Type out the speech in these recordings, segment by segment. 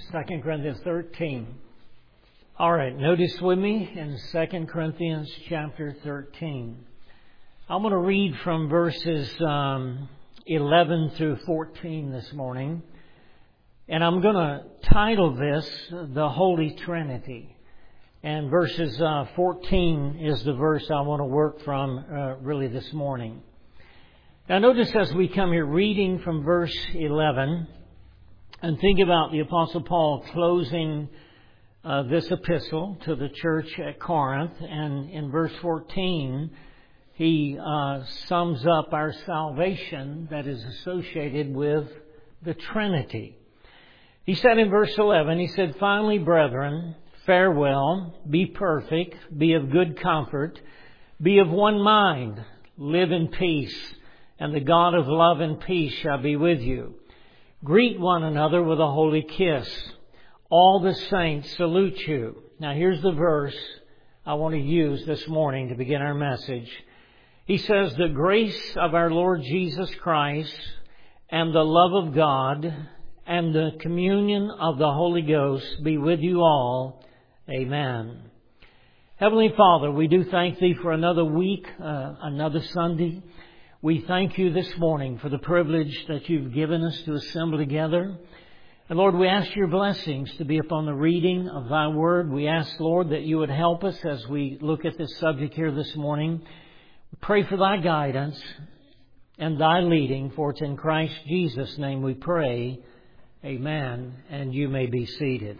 2 Corinthians 13. All right, notice with me in 2 Corinthians chapter 13. I'm going to read from verses 11 through 14 this morning. And I'm going to title this, The Holy Trinity. And verses 14 is the verse I want to work from really this morning. Now notice as we come here reading from verse 11 and think about the Apostle Paul closing this epistle to the church at Corinth. And in verse 14, he sums up our salvation that is associated with the Trinity. He said in verse 11, he said, "Finally, brethren, farewell, be perfect, be of good comfort, be of one mind, live in peace, and the God of love and peace shall be with you. Greet one another with a holy kiss. All the saints salute you." Now here's the verse I want to use this morning to begin our message. He says, "The grace of our Lord Jesus Christ and the love of God and the communion of the Holy Ghost be with you all. Amen." Heavenly Father, we do thank Thee for another week, another Sunday. We thank You this morning for the privilege that You've given us to assemble together. And Lord, we ask Your blessings to be upon the reading of Thy Word. We ask, Lord, that You would help us as we look at this subject here this morning. We pray for Thy guidance and Thy leading, for it's in Christ Jesus' name we pray. Amen. And you may be seated.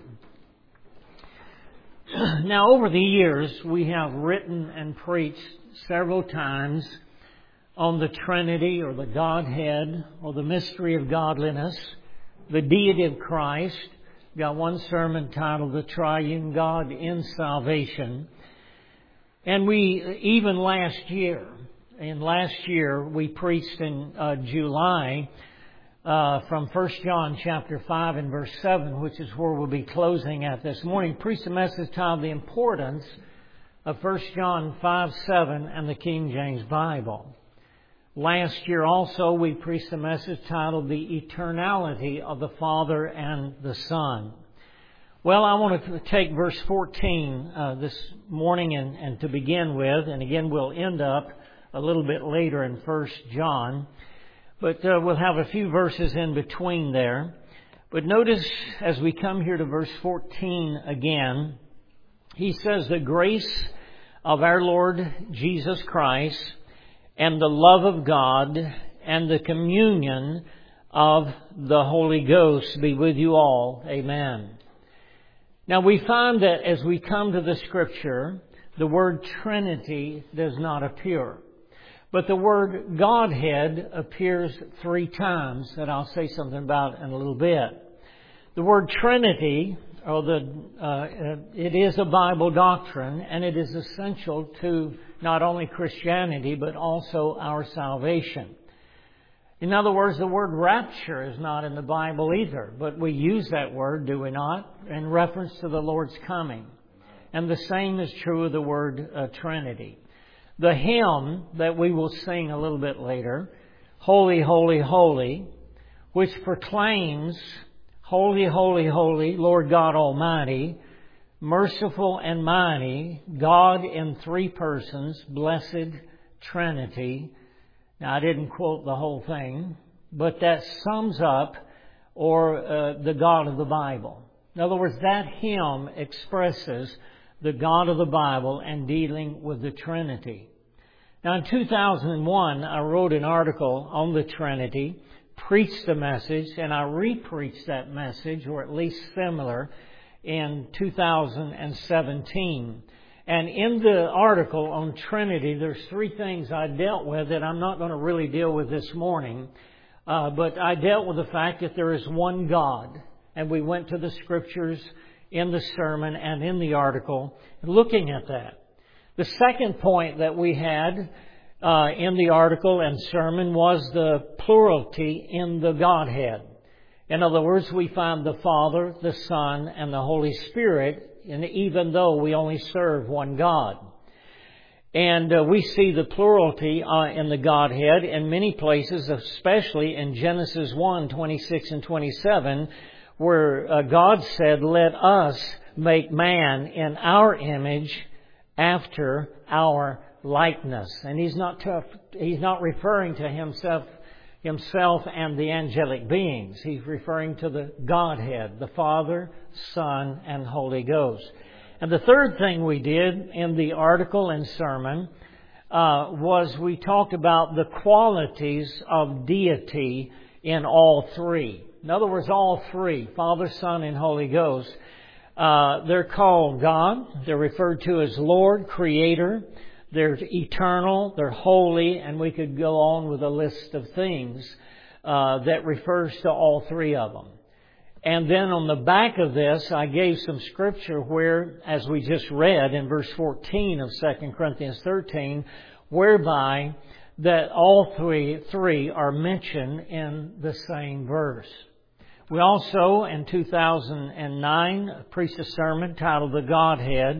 Now, over the years, we have written and preached several times on the Trinity or the Godhead or the mystery of godliness, the deity of Christ. We've got one sermon titled The Triune God in Salvation. And we, even last year, we preached in July from 1 John chapter 5 and verse 7, which is where we'll be closing at this morning. Preached a message titled The Importance of 1 John 5:7 and the King James Bible. Last year also we preached a message titled The Eternality of the Father and the Son. Well, I want to take verse 14 this morning and to begin with, and again we'll end up a little bit later in 1 John. But we'll have a few verses in between there. But notice as we come here to verse 14 again, he says, "The grace of our Lord Jesus Christ and the love of God and the communion of the Holy Ghost be with you all. Amen." Now we find that as we come to the Scripture, the word Trinity does not appear. But the word Godhead appears 3 times that I'll say something about in a little bit. The word Trinity, it is a Bible doctrine, and it is essential to not only Christianity but also our salvation. In other words, the word rapture is not in the Bible either, but we use that word, do we not, in reference to the Lord's coming. And the same is true of the word Trinity. The hymn that we will sing a little bit later, "Holy, Holy, Holy," which proclaims, "Holy, Holy, Holy, Lord God Almighty, merciful and mighty, God in 3 persons, blessed Trinity." Now, I didn't quote the whole thing, but that sums up the God of the Bible. In other words, that hymn expresses the God of the Bible and dealing with the Trinity. Now in 2001, I wrote an article on the Trinity, preached a message, and I re-preached that message, or at least similar, in 2017. And in the article on Trinity, there's 3 things I dealt with that I'm not going to really deal with this morning. But I dealt with the fact that there is one God. And we went to the Scriptures in the sermon and in the article, looking at that. The second point that we had in the article and sermon was the plurality in the Godhead. In other words, we find the Father, the Son, and the Holy Spirit, and even though we only serve one God. And we see the pluralty in the Godhead in many places, especially in Genesis 1:26 and 27, where God said, let us make man in our image after our likeness. And He's not referring to Himself and the angelic beings. He's referring to the Godhead, the Father, Son, and Holy Ghost. And the third thing we did in the article and sermon was we talked about the qualities of deity in all three. In other words, all three, Father, Son, and Holy Ghost, they're called God. They're referred to as Lord, Creator. They're eternal, they're holy, and we could go on with a list of things that refers to all three of them. And then on the back of this, I gave some scripture where, as we just read in verse 14 of 2 Corinthians 13, whereby that all three are mentioned in the same verse. We also, in 2009, preached a sermon titled The Godhead,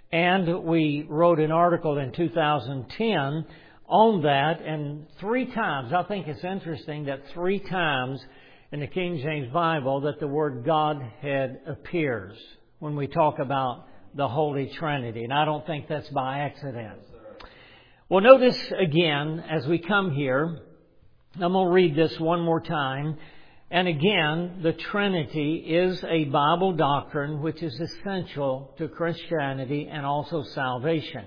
and we wrote an article in 2010 on that, and 3 times, I think it's interesting that 3 times in the King James Bible that the word Godhead appears when we talk about the Holy Trinity, and I don't think that's by accident. Well, notice again, as we come here, I'm going to read this one more time. And again, the Trinity is a Bible doctrine which is essential to Christianity and also salvation.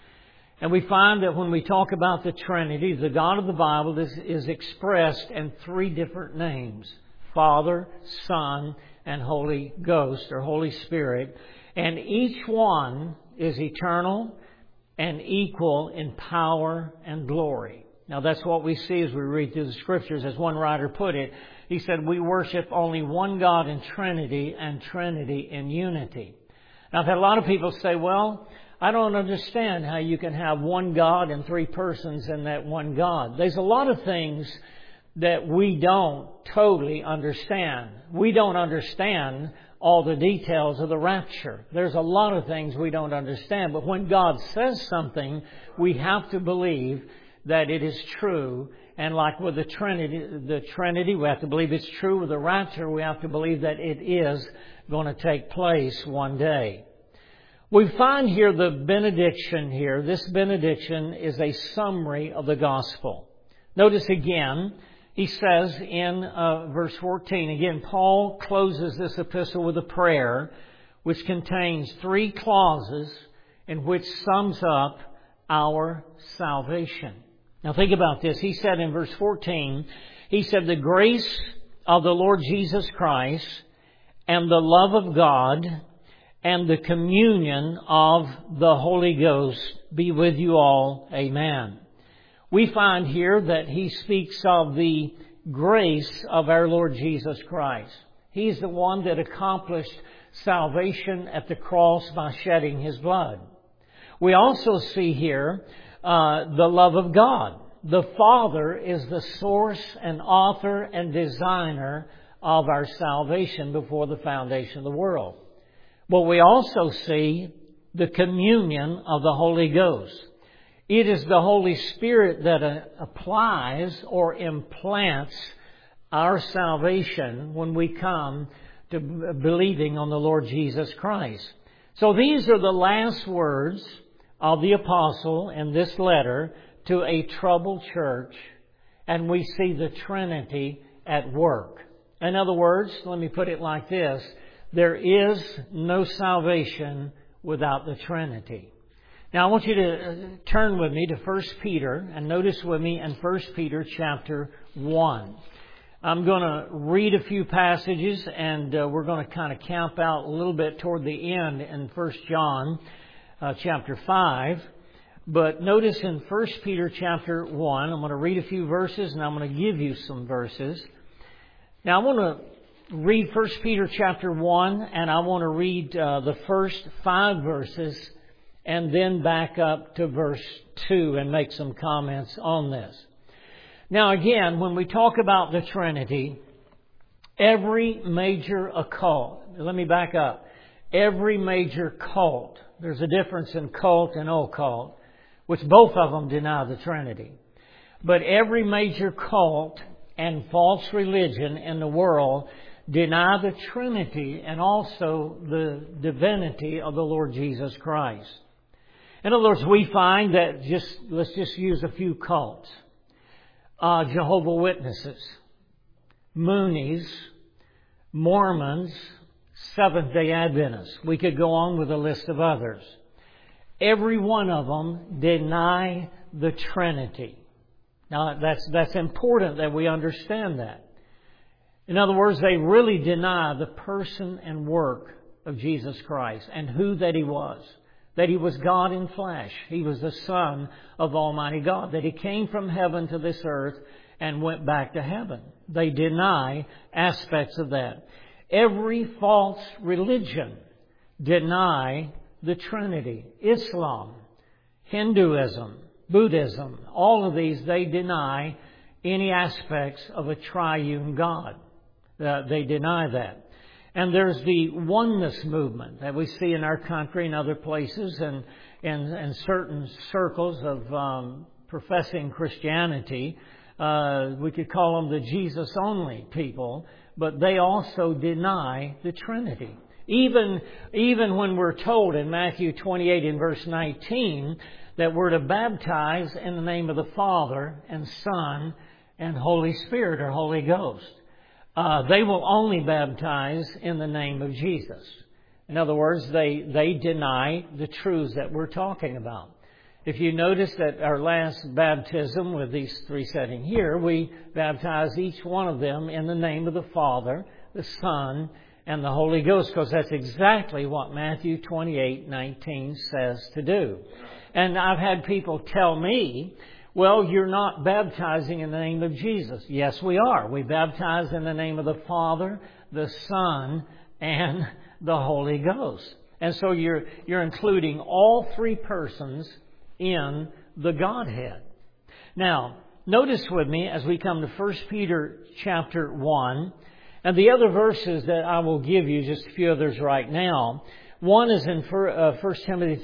And we find that when we talk about the Trinity, the God of the Bible is expressed in 3 different names: Father, Son, and Holy Ghost or Holy Spirit. And each one is eternal and equal in power and glory. Now that's what we see as we read through the Scriptures. As one writer put it, he said, we worship only one God in Trinity and Trinity in unity. Now I've had a lot of people say, well, I don't understand how you can have one God and 3 persons in that one God. There's a lot of things that we don't totally understand. We don't understand all the details of the rapture. There's a lot of things we don't understand. But when God says something, we have to believe that it is true. And like with the Trinity, we have to believe it's true. With the rapture, we have to believe that it is going to take place one day. We find here the benediction here. This benediction is a summary of the gospel. Notice again, he says in verse 14, again, Paul closes this epistle with a prayer which contains 3 clauses in which sums up our salvation. Now think about this. He said in verse 14, he said, the grace of the Lord Jesus Christ and the love of God and the communion of the Holy Ghost be with you all. Amen. We find here that he speaks of the grace of our Lord Jesus Christ. He's the one that accomplished salvation at the cross by shedding His blood. We also see here the love of God. The Father is the source and author and designer of our salvation before the foundation of the world. But we also see the communion of the Holy Ghost. It is the Holy Spirit that applies or implants our salvation when we come to believing on the Lord Jesus Christ. So these are the last words of the apostle in this letter to a troubled church, and we see the Trinity at work. In other words, let me put it like this: there is no salvation without the Trinity. Now I want you to turn with me to 1 Peter and notice with me in 1 Peter chapter 1. I'm going to read a few passages, and we're going to kind of camp out a little bit toward the end in 1 John chapter 5. But notice in 1 Peter chapter 1, I'm going to read a few verses and I'm going to give you some verses. Now I want to read 1 Peter chapter 1 and I want to read the first 5 verses and then back up to verse 2 and make some comments on this. Now again, when we talk about the Trinity, every major occult, let me back up, every major cult, there's a difference in cult and occult, which both of them deny the Trinity. But every major cult and false religion in the world deny the Trinity and also the divinity of the Lord Jesus Christ. In other words, we find that let's just use a few cults. Jehovah's Witnesses, Moonies, Mormons, Seventh-day Adventists. We could go on with a list of others. Every one of them deny the Trinity. Now, that's important that we understand that. In other words, they really deny the person and work of Jesus Christ and who that He was. That He was God in flesh. He was the Son of Almighty God. That He came from heaven to this earth and went back to heaven. They deny aspects of that. Every false religion deny the Trinity. Islam, Hinduism, Buddhism, all of these, they deny any aspects of a triune God. They deny that. And there's the oneness movement that we see in our country and other places and certain circles of professing Christianity. We could call them the Jesus-only people, but they also deny the Trinity. Even when we're told in Matthew 28 and verse 19 that we're to baptize in the name of the Father and Son and Holy Spirit or Holy Ghost. They will only baptize in the name of Jesus. In other words, they deny the truths that we're talking about. If you notice that our last baptism with these three sitting here, we baptize each one of them in the name of the Father, the Son, and the Holy Ghost, because that's exactly what Matthew 28:19 says to do. And I've had people tell me, well, you're not baptizing in the name of Jesus. Yes, we are. We baptize in the name of the Father, the Son, and the Holy Ghost. And so you're including all three persons in the Godhead. Now, notice with me as we come to 1 Peter chapter 1, and the other verses that I will give you, just a few others right now. One is in 1 Timothy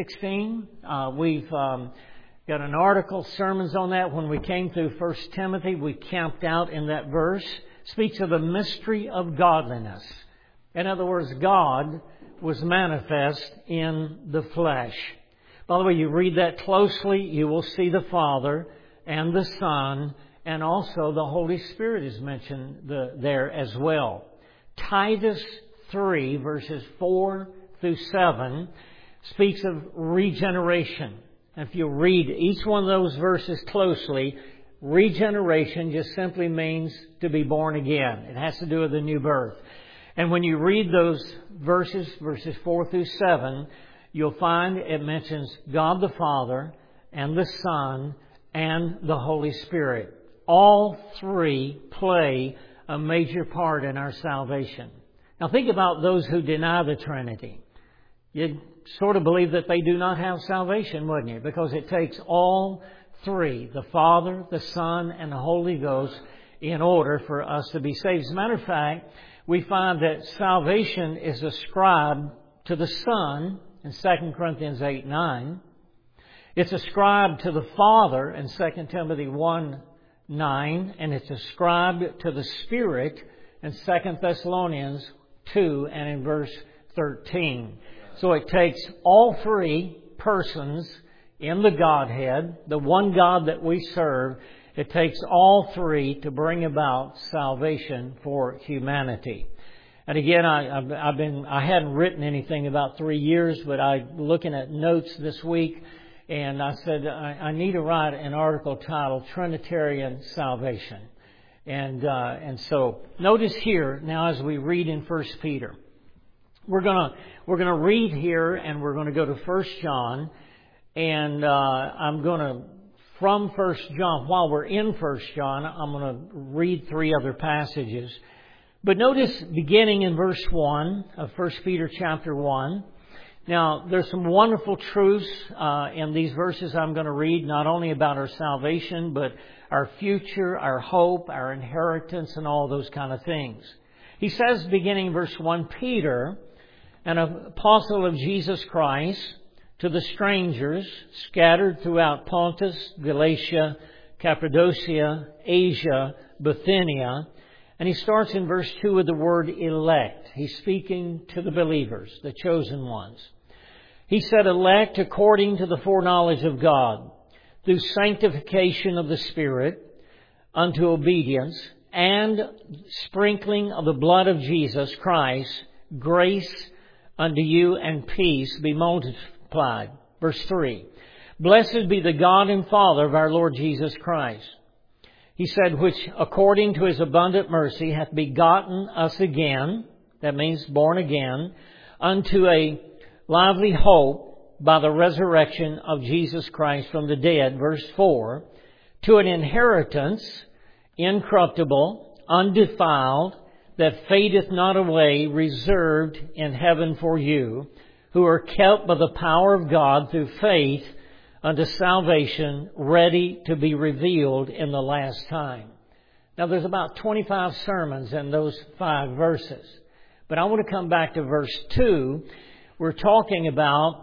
3:16. We've got an article, sermons on that. When we came through 1 Timothy, we camped out in that verse. It speaks of the mystery of godliness. In other words, God was manifest in the flesh. By the way, you read that closely, you will see the Father and the Son, and also the Holy Spirit is mentioned there as well. Titus 3, verses 4 through 7, speaks of regeneration. If you read each one of those verses closely, regeneration just simply means to be born again. It has to do with the new birth. And when you read those verses 4 through 7, you'll find it mentions God the Father and the Son and the Holy Spirit. All three play a major part in our salvation. Now think about those who deny the Trinity. You'd sort of believe that they do not have salvation, wouldn't you? Because it takes all three, the Father, the Son, and the Holy Ghost, in order for us to be saved. As a matter of fact, we find that salvation is ascribed to the Son in 2 Corinthians 8:9. It's ascribed to the Father in 2 Timothy 1:9, and it's ascribed to the Spirit in 2 Thessalonians 2 and in verse 13. So it takes all three persons in the Godhead, the one God that we serve, it takes all three to bring about salvation for humanity. And again, I hadn't written anything about 3 years, but I'm looking at notes this week, and I said I need to write an article titled Trinitarian Salvation. And so notice here now as we read in 1 Peter. We're gonna read here, and we're gonna go to 1 John, and I'm gonna from 1 John. While we're in 1 John, I'm gonna read 3 other passages. But notice beginning in verse 1 of 1 Peter chapter 1. Now, there's some wonderful truths in these verses I'm going to read, not only about our salvation, but our future, our hope, our inheritance, and all those kind of things. He says, beginning in verse 1, Peter, an apostle of Jesus Christ, to the strangers scattered throughout Pontus, Galatia, Cappadocia, Asia, Bithynia, And he starts in verse 2 with the word elect. He's speaking to the believers, the chosen ones. He said, elect according to the foreknowledge of God, through sanctification of the Spirit, unto obedience, and sprinkling of the blood of Jesus Christ, grace unto you and peace be multiplied. Verse 3, blessed be the God and Father of our Lord Jesus Christ. He said, which according to His abundant mercy hath begotten us again, that means born again, unto a lively hope by the resurrection of Jesus Christ from the dead. Verse 4, to an inheritance incorruptible, undefiled, that fadeth not away, reserved in heaven for you, who are kept by the power of God through faith unto salvation, ready to be revealed in the last time. Now there's about 25 sermons in those 5 verses. But I want to come back to verse 2. We're talking about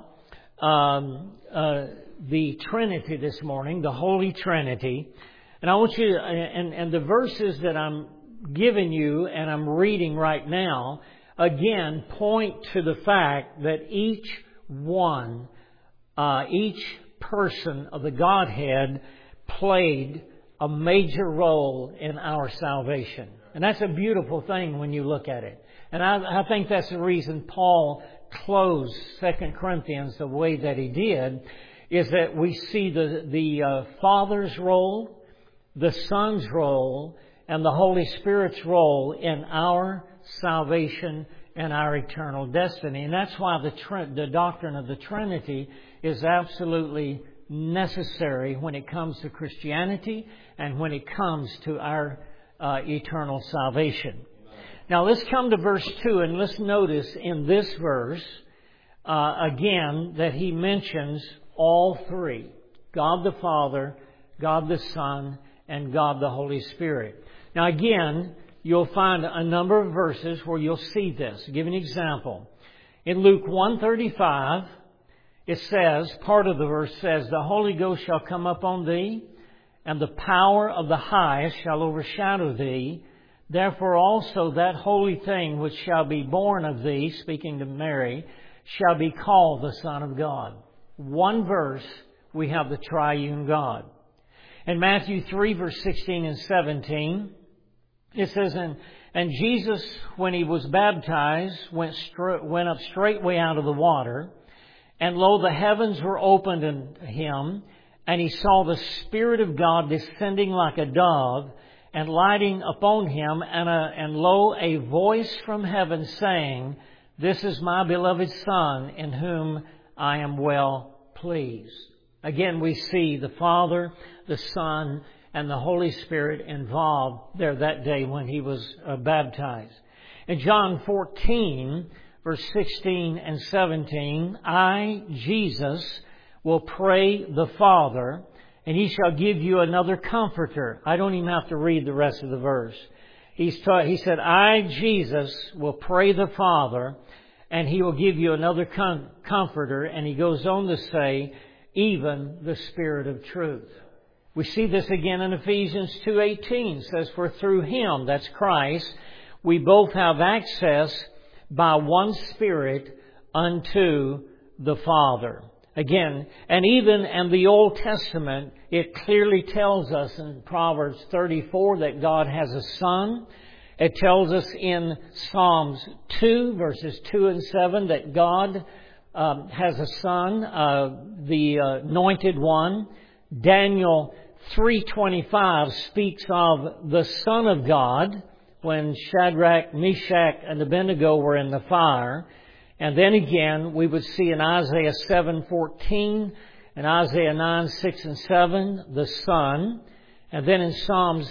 the Trinity this morning, the Holy Trinity. And I want you to, and the verses that I'm giving you and I'm reading right now, again, point to the fact that each person of the Godhead played a major role in our salvation. And that's a beautiful thing when you look at it. And I think that's the reason Paul closed 2 Corinthians the way that he did, is that we see the Father's role, the Son's role, and the Holy Spirit's role in our salvation and our eternal destiny. And that's why the doctrine of the Trinity is absolutely necessary when it comes to Christianity and when it comes to our eternal salvation. Now let's come to verse 2 and let's notice in this verse again that he mentions all 3. God the Father, God the Son, and God the Holy Spirit. Now again, you'll find a number of verses where you'll see this. I'll give an example. In Luke 1:35, it says, part of the verse says, the Holy Ghost shall come upon thee, and the power of the highest shall overshadow thee. Therefore also that holy thing which shall be born of thee, speaking to Mary, shall be called the Son of God. One verse, we have the triune God. In Matthew 3, verse 16 and 17, it says, and Jesus, when He was baptized, went up straightway out of the water. And lo, the heavens were opened unto Him, and He saw the Spirit of God descending like a dove, and lighting upon Him, and lo, a voice from heaven saying, this is my beloved Son, in whom I am well pleased. Again, we see the Father, the Son, and the Holy Spirit involved there that day when He was baptized. In John 14, verse 16 and 17, I, Jesus, will pray the Father, and He shall give you another Comforter. I don't even have to read the rest of the verse. He said, I, Jesus, will pray the Father, and He will give you another Comforter. And He goes on to say, even the Spirit of truth. We see this again in Ephesians 2:18. It says, for through Him, that's Christ, we both have access by one Spirit unto the Father. Again, and even in the Old Testament, it clearly tells us in Proverbs 34 that God has a Son. It tells us in Psalms 2, verses 2 and 7, that God has a Son, the Anointed One. Daniel 3:25 speaks of the Son of God when Shadrach, Meshach, and Abednego were in the fire. And then again, we would see in Isaiah 7:14 and Isaiah 9:6 and 7, the Son. And then in Psalms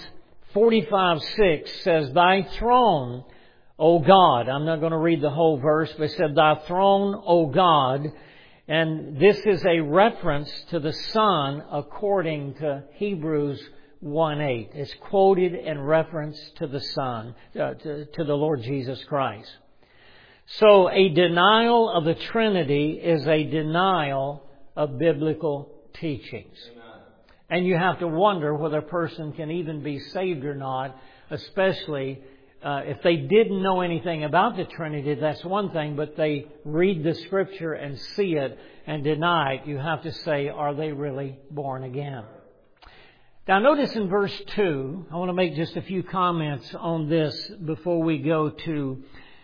45:6 says, thy throne, O God. I'm not going to read the whole verse, but it said, thy throne, O God. And this is a reference to the Son according to Hebrews 1:8. It's quoted in reference to the Son, to the Lord Jesus Christ. So a denial of the Trinity is a denial of biblical teachings. Amen. And you have to wonder whether a person can even be saved or not, especially if they didn't know anything about the Trinity, that's one thing, but they read the Scripture and see it and deny it, you have to say, are they really born again? Now notice in verse 2, I want to make just a few comments on this before we go to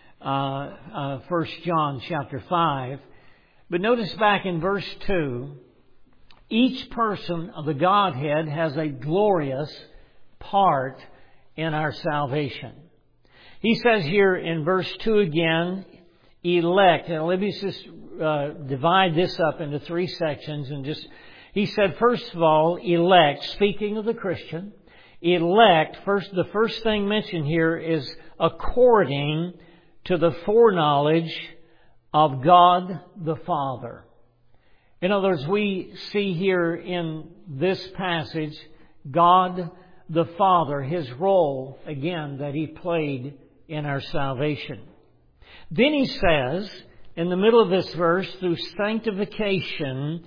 1 John chapter 5. But notice back in verse 2, each person of the Godhead has a glorious part in our salvation. He says here in verse 2 again, elect. And let me just divide this up into three sections and he said, first of all, elect, speaking of the Christian. Elect, the first thing mentioned here is according to the foreknowledge of God the Father. In other words, we see here in this passage, God the Father, His role, again, that He played in our salvation. Then He says, in the middle of this verse, through sanctification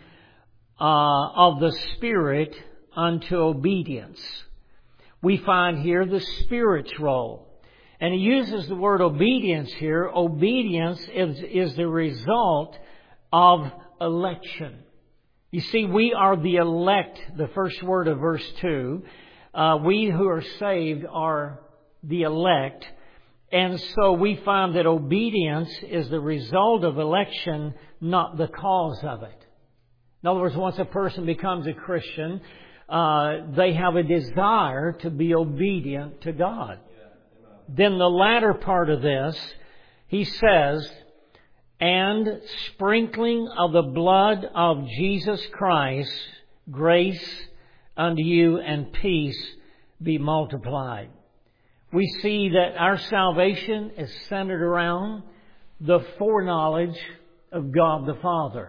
of the Spirit unto obedience. We find here the Spirit's role. And he uses the word obedience here. Obedience is the result of election. You see, we are the elect, the first word of verse 2. We who are saved are the elect. And so we find that obedience is the result of election, not the cause of it. In other words, once a person becomes a Christian, they have a desire to be obedient to God. Then the latter part of this, he says, and sprinkling of the blood of Jesus Christ, grace unto you and peace be multiplied. We see that our salvation is centered around the foreknowledge of God the Father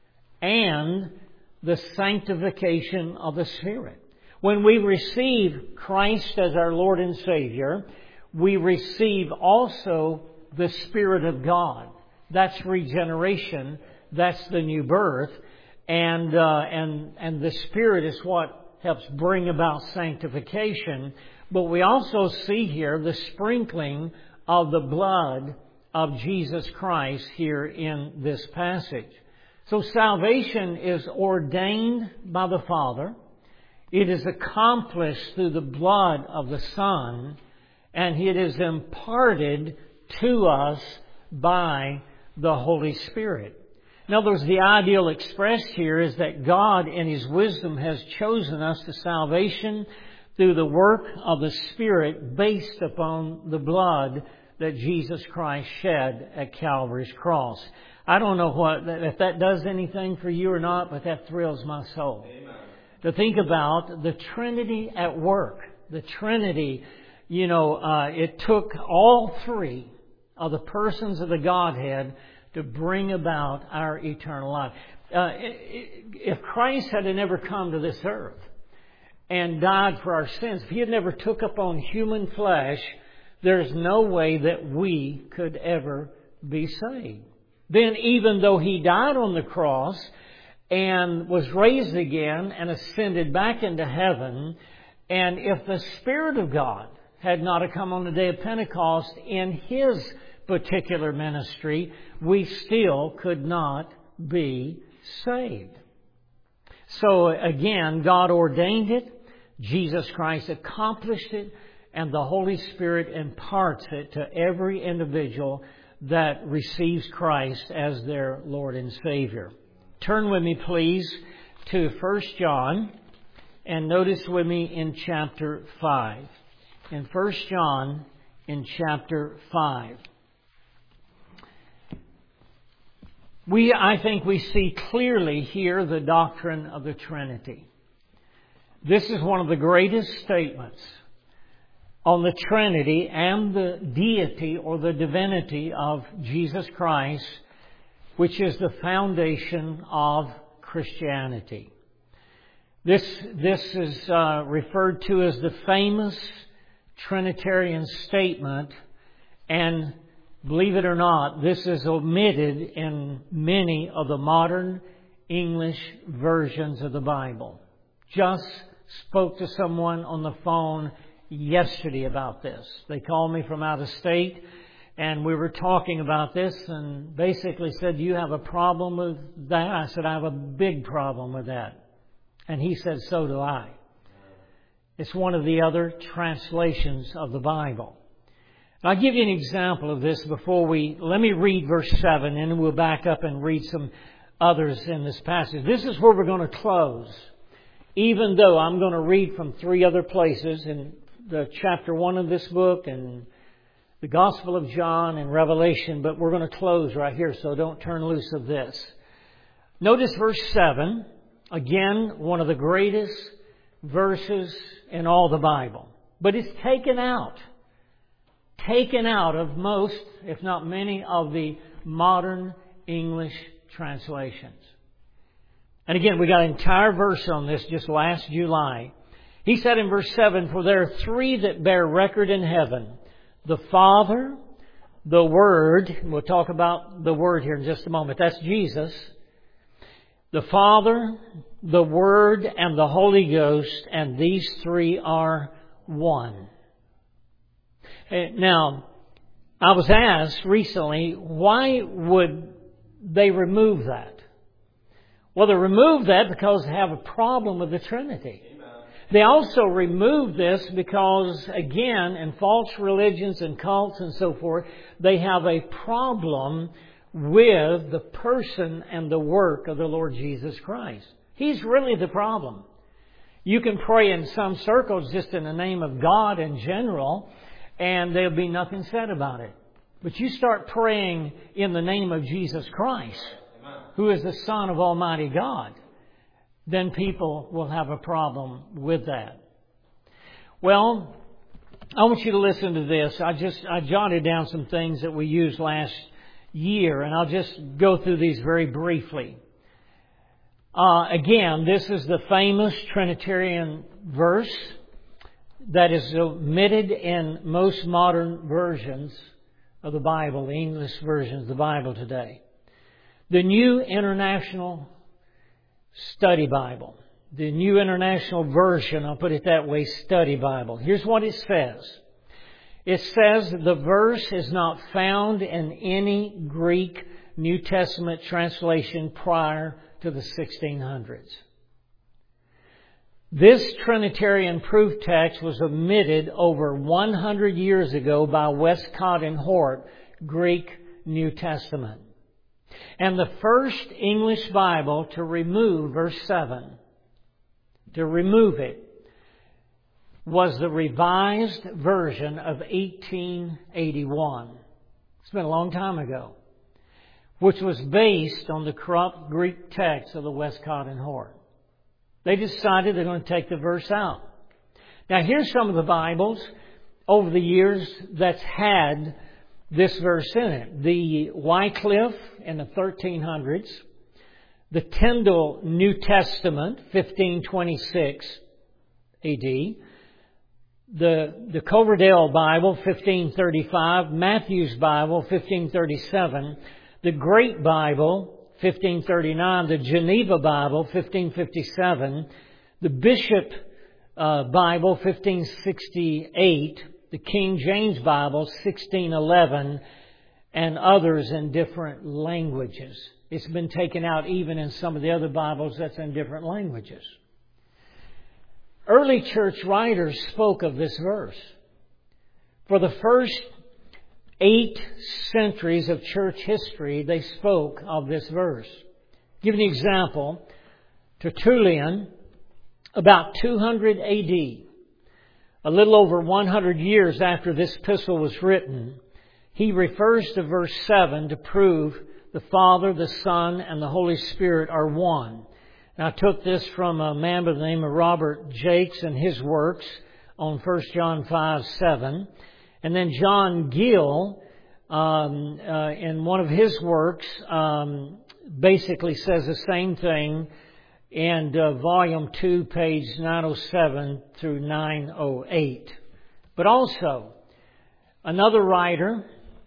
and the sanctification of the Spirit. When we receive Christ as our Lord and Savior, we receive also the Spirit of God. That's regeneration. That's the new birth. And the Spirit is what helps bring about sanctification. But we also see here the sprinkling of the blood of Jesus Christ here in this passage. So salvation is ordained by the Father. It is accomplished through the blood of the Son. And it is imparted to us by the Holy Spirit. In other words, the ideal expressed here is that God in His wisdom has chosen us to salvation through the work of the Spirit based upon the blood that Jesus Christ shed at Calvary's cross. I don't know if that does anything for you or not, but that thrills my soul. Amen. To think about the Trinity at work. The Trinity, it took all three of the persons of the Godhead to bring about our eternal life. If Christ had never come to this earth and died for our sins, if He had never took upon human flesh, there's no way that we could ever be saved. Then even though He died on the cross and was raised again and ascended back into heaven, and if the Spirit of God had not come on the day of Pentecost in His particular ministry, we still could not be saved. So again, God ordained it, Jesus Christ accomplished it, and the Holy Spirit imparts it to every individual that receives Christ as their Lord and Savior. Turn with me, please, to 1 John, and notice with me in chapter 5. In 1 John, in chapter 5. I think we see clearly here the doctrine of the Trinity. This is one of the greatest statements on the Trinity and the deity or the divinity of Jesus Christ, which is the foundation of Christianity. This is referred to as the famous Trinitarian statement, and believe it or not, this is omitted in many of the modern English versions of the Bible. Just spoke to someone on the phone yesterday about this. They called me from out of state, and we were talking about this, and basically said, "Do you have a problem with that?" I said, "I have a big problem with that." And he said, "So do I." It's one of the other translations of the Bible. I'll give you an example of this let me read verse 7, and we'll back up and read some others in this passage. This is where we're going to close, even though I'm going to read from 3 other places in the chapter 1 of this book and the Gospel of John and Revelation, but we're going to close right here, so don't turn loose of this. Notice verse 7, again, one of the greatest verses in all the Bible. But it's taken out of most, if not many, of the modern English translations. And again, we got an entire verse on this just last July. He said in verse 7, "For there are 3 that bear record in heaven, the Father, the Word," we'll talk about the Word here in just a moment, that's Jesus, "the Father, the Word, and the Holy Ghost, and these 3 are one." Now, I was asked recently, why would they remove that? Well, they removed that because they have a problem with the Trinity. They also removed this because, again, in false religions and cults and so forth, they have a problem with the person and the work of the Lord Jesus Christ. He's really the problem. You can pray in some circles just in the name of God in general, and there'll be nothing said about it. But you start praying in the name of Jesus Christ, who is the Son of Almighty God, then people will have a problem with that. Well, I want you to listen to this. I jotted down some things that we used last year, and I'll just go through these very briefly. Again, this is the famous Trinitarian verse that is omitted in most modern versions of the Bible, the English versions of the Bible today. The New International Study Bible. The New International Version, I'll put it that way, Study Bible. Here's what it says. It says the verse is not found in any Greek New Testament translation prior to the 1600s. This Trinitarian proof text was omitted over 100 years ago by Westcott and Hort, Greek New Testament. And the first English Bible to remove verse 7, to remove it, was the Revised Version of 1881. It's been a long time ago. Which was based on the corrupt Greek text of the Westcott and Hort. They decided they're going to take the verse out. Now here's some of the Bibles over the years that's had this verse in it. The Wycliffe in the 1300s. The Tyndale New Testament, 1526 AD. The Coverdale Bible, 1535. Matthew's Bible, 1537. The Great Bible, 1539, the Geneva Bible, 1557, the Bishop Bible, 1568, the King James Bible, 1611, and others in different languages. It's been taken out even in some of the other Bibles that's in different languages. Early church writers spoke of this verse. For the first 8 centuries of church history, they spoke of this verse. Give an example. Tertullian, about 200 AD, a little over 100 years after this epistle was written, he refers to verse 7 to prove the Father, the Son, and the Holy Spirit are one. Now, I took this from a man by the name of Robert Jakes and his works on 1 John 5:7. And then John Gill, in one of his works, basically says the same thing in volume 2, page 907 through 908. But also, another writer,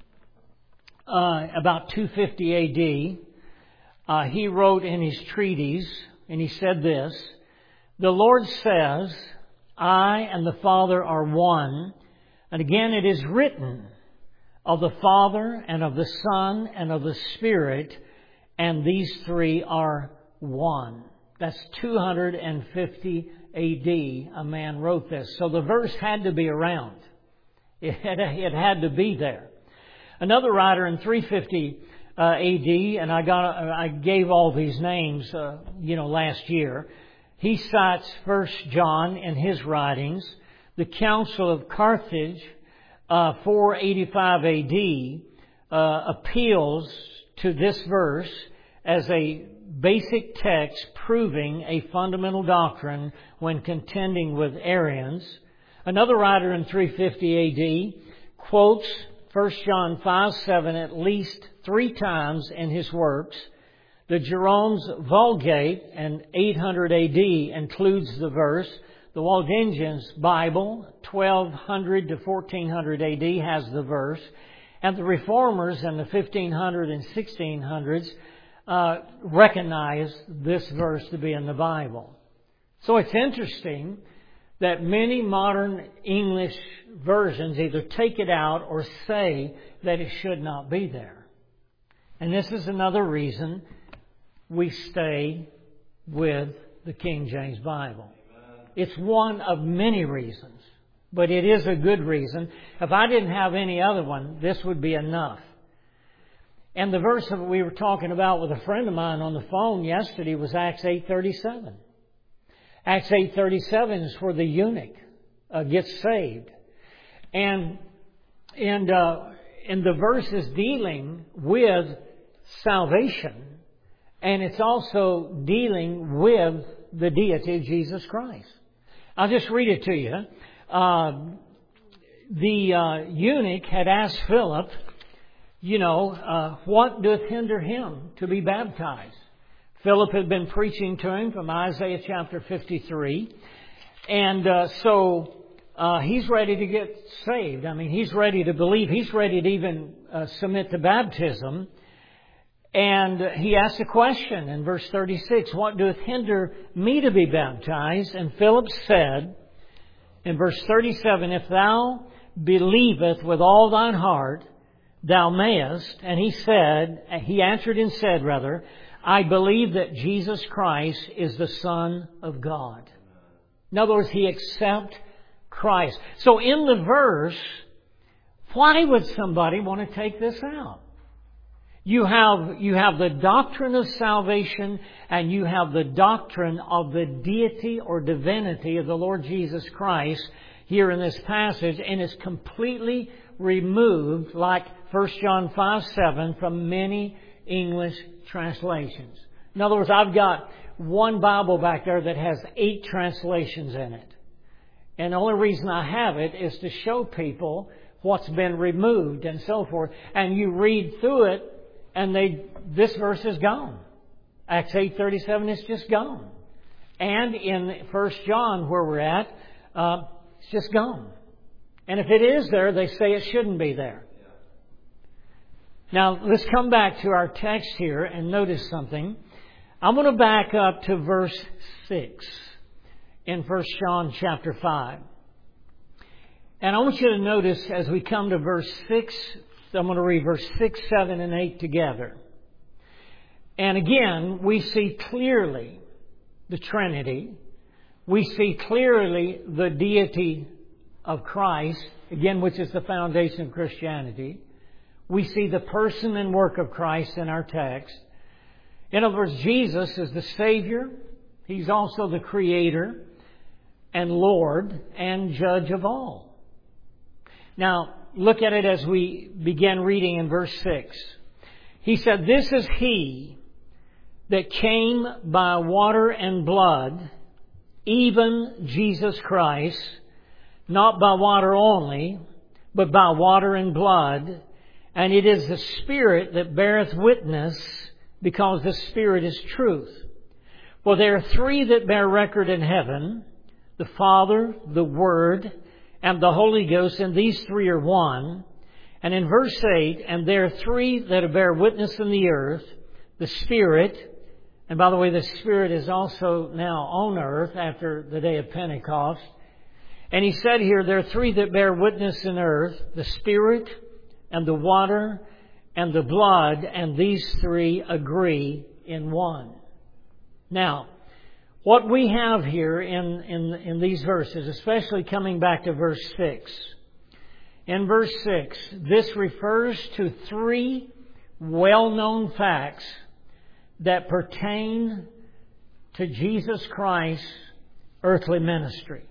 about 250 AD, he wrote in his treatise, and he said this, "The Lord says, I and the Father are one. And again, it is written of the Father and of the Son and of the Spirit, and these three are one. That's 250 A.D. a man wrote this. So the verse had to be around. It had to be there. Another writer in 350 A.D., and I gave all these names, last year. He cites 1 John in his writings. The Council of Carthage, 485 A.D., appeals to this verse as a basic text proving a fundamental doctrine when contending with Arians. Another writer in 350 A.D. quotes 1 John 5:7 at least 3 times in his works. The Jerome's Vulgate in 800 A.D. includes the verse. The Waldensians Bible, 1200 to 1400 A.D., has the verse. And the Reformers in the 1500 and 1600s recognize this verse to be in the Bible. So it's interesting that many modern English versions either take it out or say that it should not be there. And this is another reason we stay with the King James Bible. It's one of many reasons, but it is a good reason. If I didn't have any other one, this would be enough. And the verse that we were talking about with a friend of mine on the phone yesterday was Acts 8:37. Acts 8:37 is where the eunuch gets saved. And the verse is dealing with salvation, and it's also dealing with the deity of Jesus Christ. I'll just read it to you. The eunuch had asked Philip, what doth hinder him to be baptized? Philip had been preaching to him from Isaiah chapter 53. And so he's ready to get saved. I mean, he's ready to believe. He's ready to even submit to baptism. And he asked a question in verse 36, what doth hinder me to be baptized? And Philip said in verse 37, if thou believest with all thine heart, thou mayest. And he answered and said, I believe that Jesus Christ is the Son of God. In other words, he accepts Christ. So in the verse, why would somebody want to take this out? You have the doctrine of salvation, and you have the doctrine of the deity or divinity of the Lord Jesus Christ here in this passage, and it's completely removed, like 1 John 5:7, from many English translations. In other words, I've got one Bible back there that has 8 translations in it. And the only reason I have it is to show people what's been removed and so forth. And you read through it, and this verse is gone. Acts 8:37 is just gone. And in 1 John, where we're at, it's just gone. And if it is there, they say it shouldn't be there. Now, let's come back to our text here and notice something. I'm going to back up to verse 6 in 1 John chapter 5. And I want you to notice as we come to verse 6, I'm going to read verse 6, 7, and 8 together. And again, we see clearly the Trinity. We see clearly the deity of Christ, again, which is the foundation of Christianity. We see the person and work of Christ in our text. In other words, Jesus is the Savior. He's also the Creator and Lord and Judge of all. Now, look at it as we begin reading in verse 6. He said, this is He that came by water and blood, even Jesus Christ, not by water only, but by water and blood. And it is the Spirit that beareth witness, because the Spirit is truth. For there are 3 that bear record in heaven, the Father, the Word, and the Holy Ghost, and these 3 are one. And in verse 8, and there are 3 that bear witness in the earth, the Spirit. And by the way, the Spirit is also now on earth after the day of Pentecost. And he said here, there are three that bear witness in earth, the Spirit and the water and the blood, and these three agree in one. Now, what we have here in these verses, especially coming back to verse 6. In verse 6, this refers to three well-known facts that pertain to Jesus Christ's earthly ministry.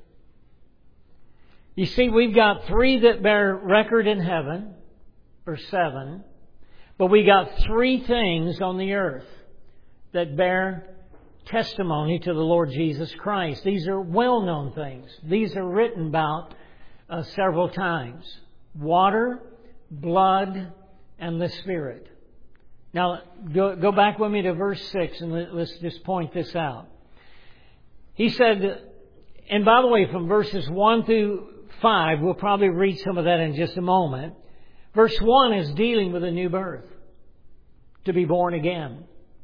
You see, we've got three that bear record in heaven, verse 7, but we got three things on the earth that bear testimony to the Lord Jesus Christ. These are well-known things. These are written about several times. Water, blood, and the Spirit. Now, go back with me to verse 6 and let's just point this out. He said, and by the way, from verses 1 through 5, we'll probably read some of that in just a moment. Verse 1 is dealing with a new birth, to be born again.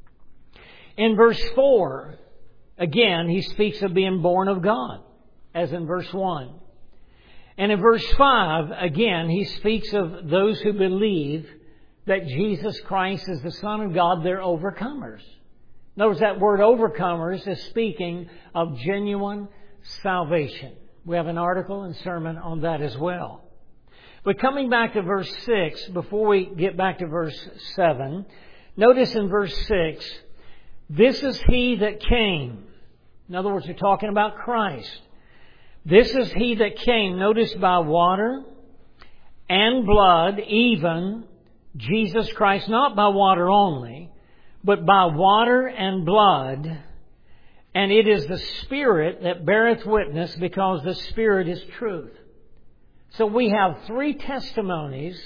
In verse 4, again, he speaks of being born of God, as in verse 1. And in verse 5, again, he speaks of those who believe that Jesus Christ is the Son of God, they're overcomers. Notice that word overcomers is speaking of genuine salvation. We have an article and sermon on that as well. But coming back to verse 6, before we get back to verse 7, notice in verse 6, this is He that came. In other words, we're talking about Christ. This is He that came, notice, by water and blood, even Jesus Christ, not by water only, but by water and blood. And it is the Spirit that beareth witness, because the Spirit is truth. So we have three testimonies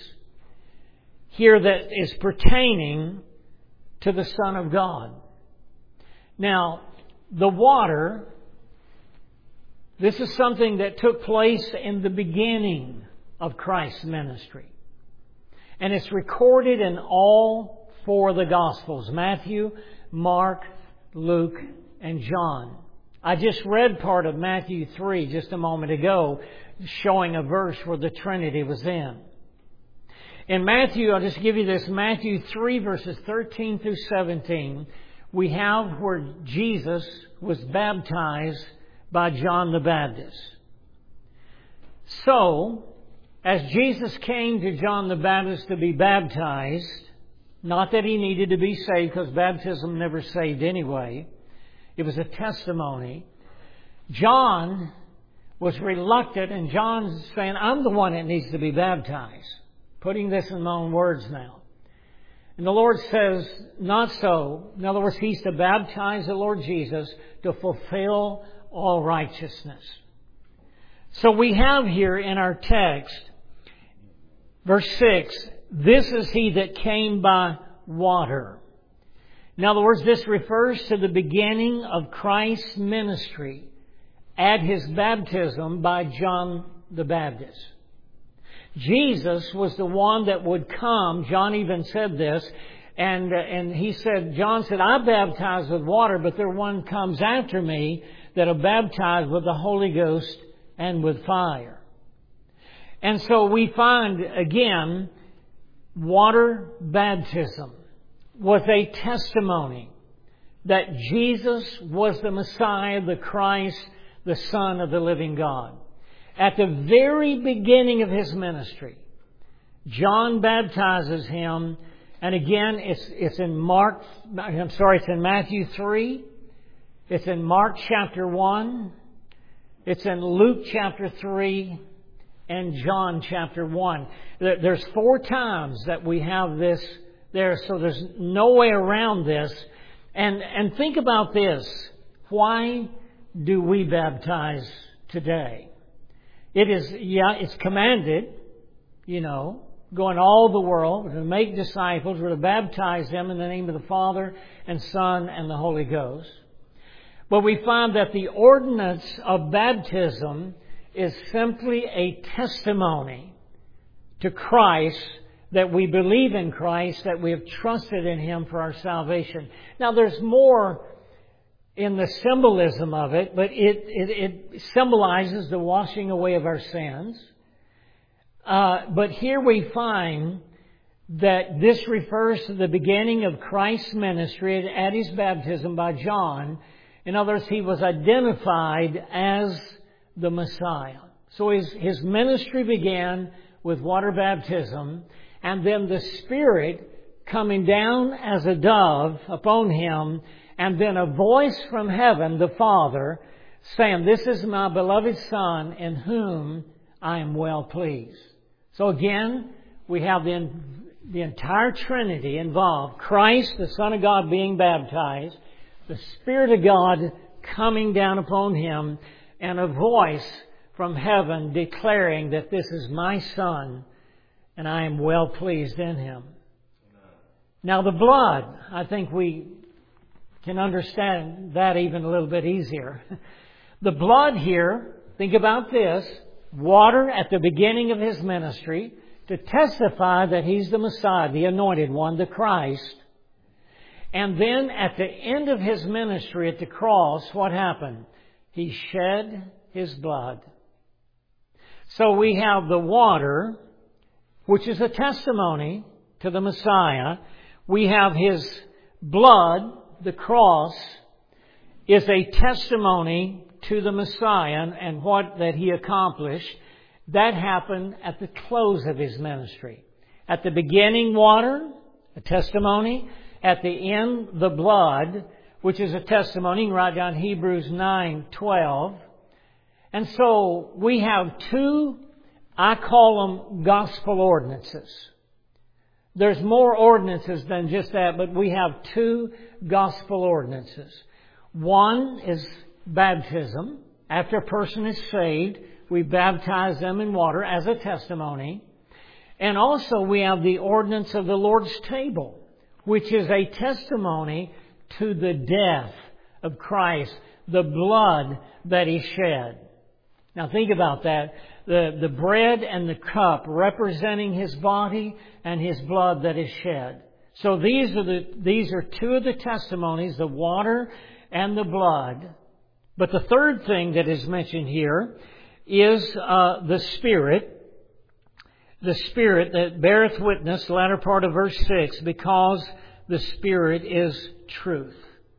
here that is pertaining to the Son of God. Now, the water, this is something that took place in the beginning of Christ's ministry. And it's recorded in all four of the Gospels: Matthew, Mark, Luke, and John. I just read part of Matthew 3 just a moment ago, showing a verse where the Trinity was in. In Matthew, I'll just give you this, Matthew 3 verses 13 through 17, we have where Jesus was baptized by John the Baptist. So, as Jesus came to John the Baptist to be baptized, not that he needed to be saved, because baptism never saved anyway, it was a testimony. John was reluctant, and John's saying, I'm the one that needs to be baptized. Putting this in my own words now. And the Lord says, not so. In other words, He's to baptize the Lord Jesus to fulfill all righteousness. So we have here in our text, verse 6, this is He that came by water. In other words, this refers to the beginning of Christ's ministry at His baptism by John the Baptist. Jesus was the one that would come. John even said this. And he said, John said, I baptize with water, but there one comes after me that'll baptize with the Holy Ghost and with fire. And so we find, again, water baptism was a testimony that Jesus was the Messiah, the Christ, the Son of the living God. At the very beginning of His ministry, John baptizes Him, and again, it's in Matthew 3, it's in Mark chapter 1, it's in Luke chapter 3, and John chapter 1. There's 4 times that we have this there, so there's no way around this. And think about this. Why do we baptize today? It's commanded, go in all the world, to make disciples, we're to baptize them in the name of the Father and Son and the Holy Ghost. But we find that the ordinance of baptism is simply a testimony to Christ, that we believe in Christ, that we have trusted in Him for our salvation. Now, there's more in the symbolism of it, but it symbolizes the washing away of our sins. But here we find that this refers to the beginning of Christ's ministry at His baptism by John. In other words, He was identified as the Messiah. So His ministry began with water baptism, and then the Spirit coming down as a dove upon Him, and then a voice from heaven, the Father, saying, "This is my beloved Son, in whom I am well pleased." So again, we have the entire Trinity involved. Christ, the Son of God, being baptized, the Spirit of God coming down upon Him, and a voice from heaven declaring that this is my Son, and I am well pleased in Him. Now the blood, I think we can understand that even a little bit easier. The blood here, think about this, water at the beginning of His ministry to testify that He's the Messiah, the Anointed One, the Christ. And then at the end of His ministry at the cross, what happened? He shed His blood. So we have the water, which is a testimony to the Messiah. We have His blood, the cross, is a testimony to the Messiah and what that He accomplished. That happened at the close of His ministry. At the beginning, water, a testimony. At the end, the blood, which is a testimony. You can write down Hebrews 9:12. And so we have two, I call them gospel ordinances. There's more ordinances than just that, but we have two gospel ordinances. One is baptism. After a person is saved, we baptize them in water as a testimony. And also we have the ordinance of the Lord's table, which is a testimony to the death of Christ, the blood that He shed. Now think about that. The bread and the cup representing His body and His blood that is shed. So these are two of the testimonies, the water and the blood. But the third thing that is mentioned here is the Spirit. The Spirit that beareth witness, the latter part of verse 6, because the Spirit is truth.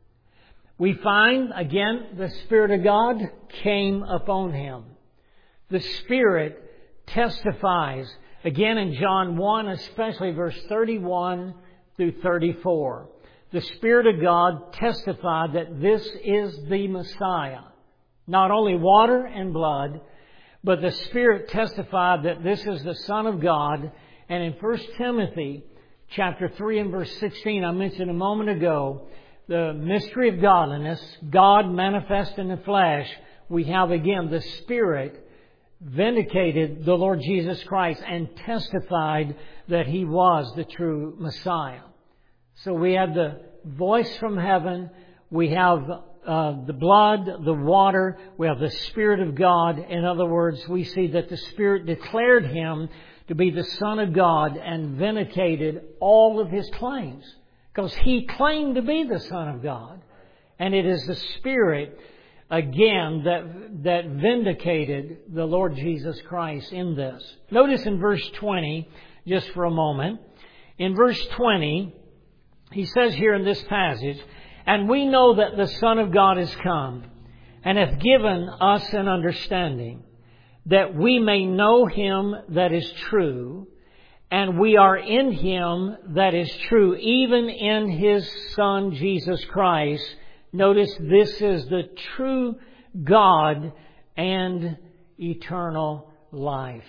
We find, again, the Spirit of God came upon Him. The Spirit testifies, again in John 1, especially verse 31 through 34. The Spirit of God testified that this is the Messiah. Not only water and blood, but the Spirit testified that this is the Son of God. And in 1 Timothy chapter 3 and verse 16, I mentioned a moment ago, the mystery of godliness, God manifest in the flesh. We have again the Spirit vindicated the Lord Jesus Christ and testified that He was the true Messiah. So we have the voice from heaven, we have the blood, the water, we have the Spirit of God. In other words, we see that the Spirit declared Him to be the Son of God and vindicated all of His claims. Because He claimed to be the Son of God. And it is the Spirit, again, that vindicated the Lord Jesus Christ in this. Notice in verse 20, just for a moment. In verse 20, he says here in this passage, "And we know that the Son of God is come, and hath given us an understanding, that we may know Him that is true, and we are in Him that is true, even in His Son Jesus Christ." Notice this is the true God and eternal life.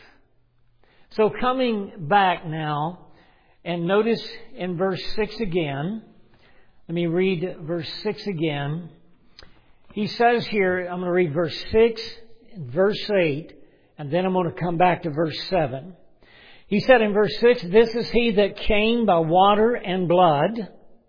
So coming back now, and notice in verse 6 again. Let me read verse 6 again. He says here, I'm going to read verse 6 and verse 8, and then I'm going to come back to verse 7. He said in verse 6, "This is He that came by water and blood,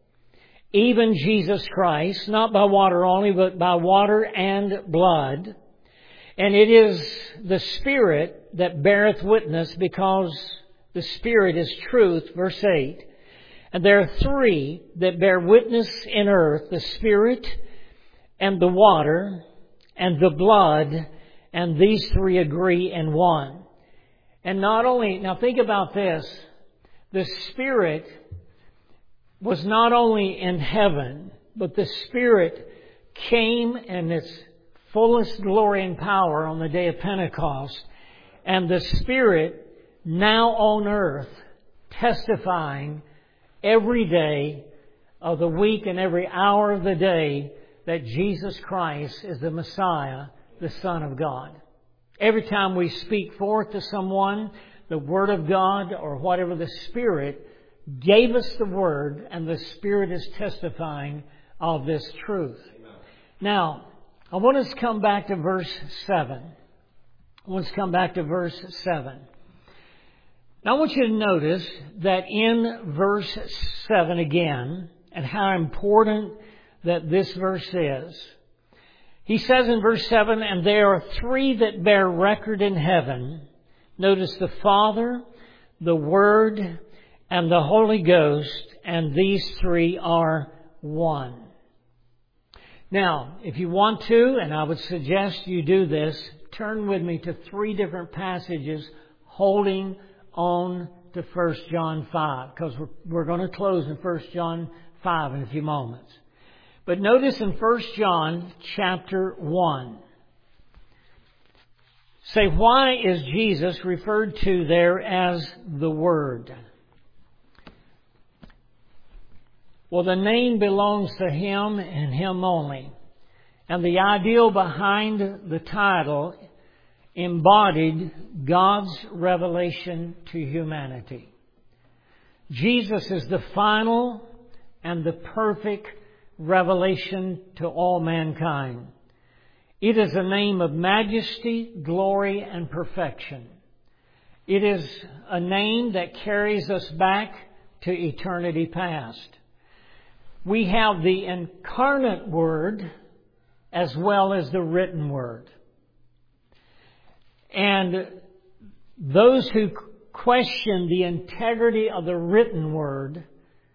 even Jesus Christ, not by water only, but by water and blood. And it is the Spirit that beareth witness, because the Spirit is truth." Verse 8. "And there are three that bear witness in earth, the Spirit and the water and the blood, and these three agree in one. And not only, now think about this, the Spirit was not only in heaven, but the Spirit came in its fullest glory and power on the day of Pentecost. And the Spirit now on earth testifying every day of the week and every hour of the day that Jesus Christ is the Messiah, the Son of God. Every time we speak forth to someone the Word of God or whatever, the Spirit gave us the Word, and the Spirit is testifying of this truth. Amen. Now, I want us to come back to verse 7. Now, I want you to notice that in verse 7 again, and how important that this verse is. He says in verse 7, and there are three that bear record in heaven. Notice the Father, the Word, and the Holy Ghost, and these three are one. Now, if you want to, and I would suggest you do this, turn with me to three different passages holding on to 1 John 5, because we're going to close in 1 John 5 in a few moments. But notice in 1 John chapter 1. Say, why is Jesus referred to there as the Word? Well, the name belongs to Him and Him only. And the ideal behind the title embodied God's revelation to humanity. Jesus is the final and the perfect revelation to all mankind. It is a name of majesty, glory, and perfection. It is a name that carries us back to eternity past. We have the incarnate Word as well as the written Word. And those who question the integrity of the written Word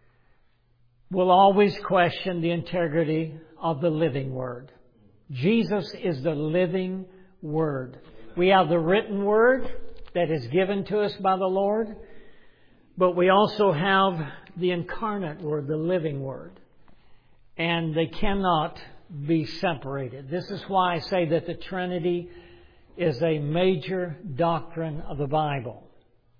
will always question the integrity of the living Word. Jesus is the living Word. We have the written Word that is given to us by the Lord, but we also have the incarnate Word, the living Word. And they cannot be separated. This is why I say that the Trinity is a major doctrine of the Bible.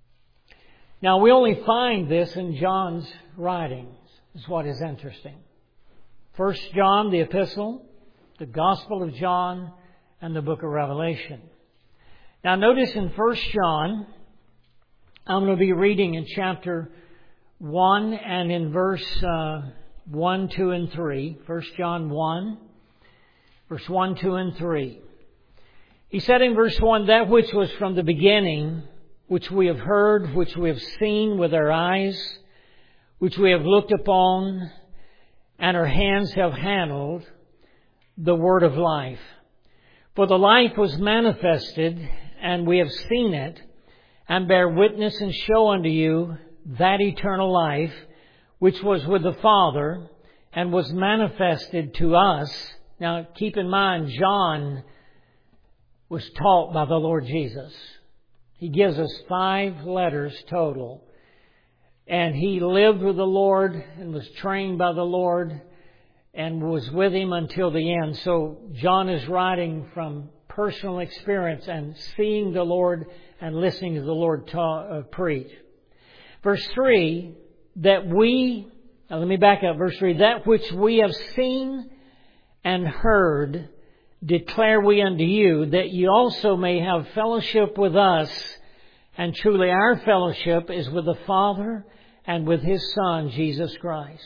Now, we only find this in John's writings, is what is interesting. 1 John, the epistle, the Gospel of John, and the book of Revelation. Now, notice in 1 John, I'm going to be reading in chapter 1 and in verse 1, 2, and 3. 1 John 1, verse 1, 2, and 3. He said in verse 1, that which was from the beginning, which we have heard, which we have seen with our eyes, which we have looked upon, and our hands have handled, the word of life. For the life was manifested, and we have seen it, and bear witness and show unto you that eternal life, which was with the Father, and was manifested to us. Now, keep in mind, John was taught by the Lord Jesus. He gives us 5 letters total. And he lived with the Lord and was trained by the Lord and was with Him until the end. So John is writing from personal experience and seeing the Lord and listening to the Lord preach. Verse 3, now let me back up. Verse 3, that which we have seen and heard declare we unto you, that ye also may have fellowship with us. And truly our fellowship is with the Father and with His Son, Jesus Christ.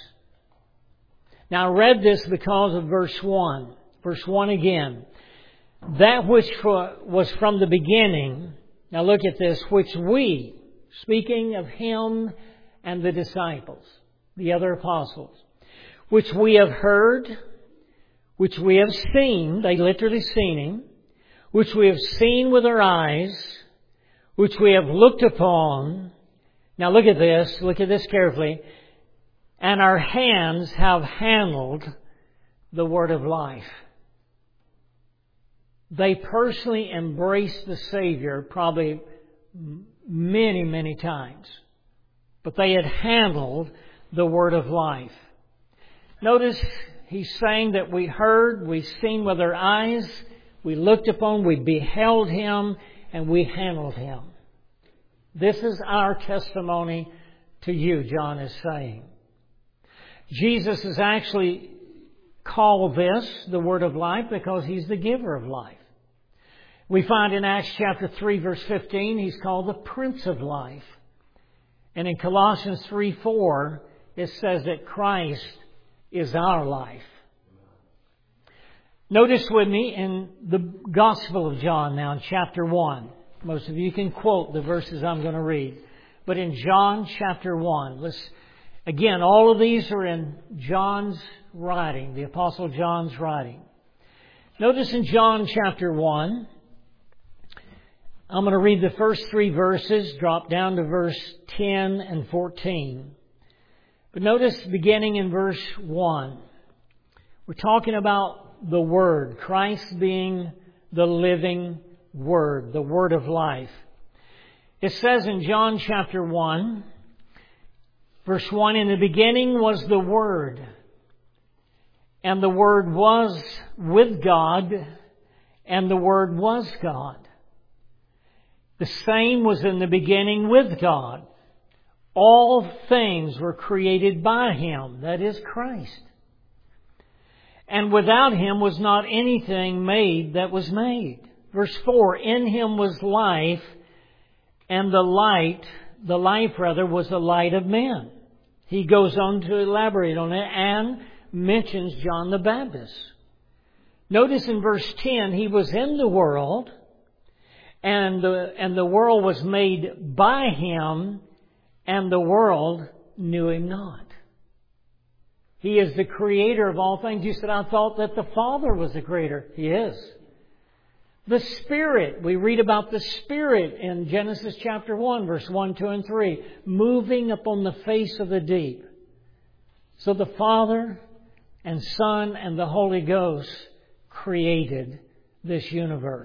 Now I read this because of verse 1. Verse 1 again. That which was from the beginning, now look at this, which we, speaking of Him and the disciples, the other apostles, which we have heard, which we have seen, they literally seen Him, which we have seen with our eyes, which we have looked upon. Now look at this carefully. And our hands have handled the word of life. They personally embraced the Savior probably many, many times. But they had handled the Word of life. Notice he's saying that we heard, we've seen with our eyes, we looked upon, we beheld Him, and we handled Him. This is our testimony to you, John is saying. Jesus is actually called this the Word of life because He's the giver of life. We find in Acts chapter 3 verse 15, He's called the Prince of Life. And in Colossians 3:4, it says that Christ is our life. Notice with me in the Gospel of John now in chapter 1. Most of you can quote the verses I'm going to read. But in John chapter 1, again, all of these are in John's writing, the Apostle John's writing. Notice in John chapter 1, I'm going to read the first 3 verses, drop down to verse 10 and 14. But notice beginning in verse 1, we're talking about the Word, Christ being the living Word, the Word of life. It says in John chapter 1, verse 1, in the beginning was the Word, and the Word was with God, and the Word was God. The same was in the beginning with God. All things were created by Him, that is Christ. And without Him was not anything made that was made. Verse 4, in Him was life, and the life was the light of men. He goes on to elaborate on it and mentions John the Baptist. Notice in verse 10, He was in the world, and the world was made by Him, and the world knew Him not. He is the creator of all things. You said, I thought that the Father was the creator. He is. The Spirit, we read about the Spirit in Genesis chapter 1, verse 1, 2, and 3, moving upon the face of the deep. So the Father and Son and the Holy Ghost created this universe.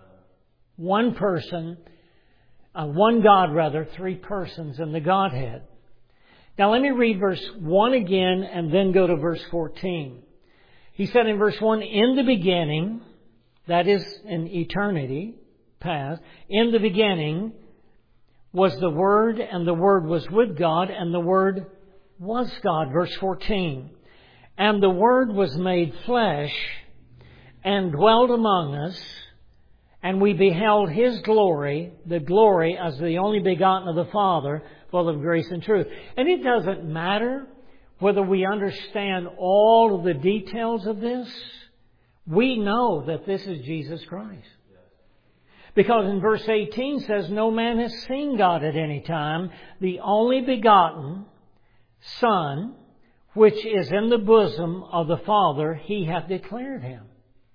One person, one God, 3 persons in the Godhead. Now let me read verse 1 again and then go to verse 14. He said in verse 1, in the beginning, that is in eternity past, in the beginning was the Word, and the Word was with God, and the Word was God. Verse 14. And the Word was made flesh and dwelt among us, and we beheld His glory, the glory as the only begotten of the Father, full of grace and truth. And it doesn't matter whether we understand all of the details of this. We know that this is Jesus Christ. Because in verse 18 says, no man has seen God at any time. The only begotten Son, which is in the bosom of the Father, He hath declared Him.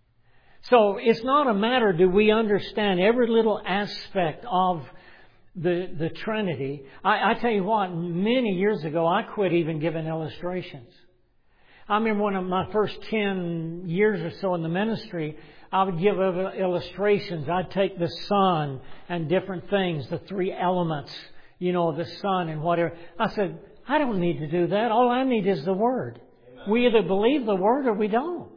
So it's not a matter, do we understand every little aspect of the Trinity. I tell you what, many years ago, I quit even giving illustrations. I remember one of my first 10 years or so in the ministry, I would give illustrations. I'd take the sun and different things, the 3 elements, the sun and whatever. I said, I don't need to do that. All I need is the Word. Amen. We either believe the Word or we don't.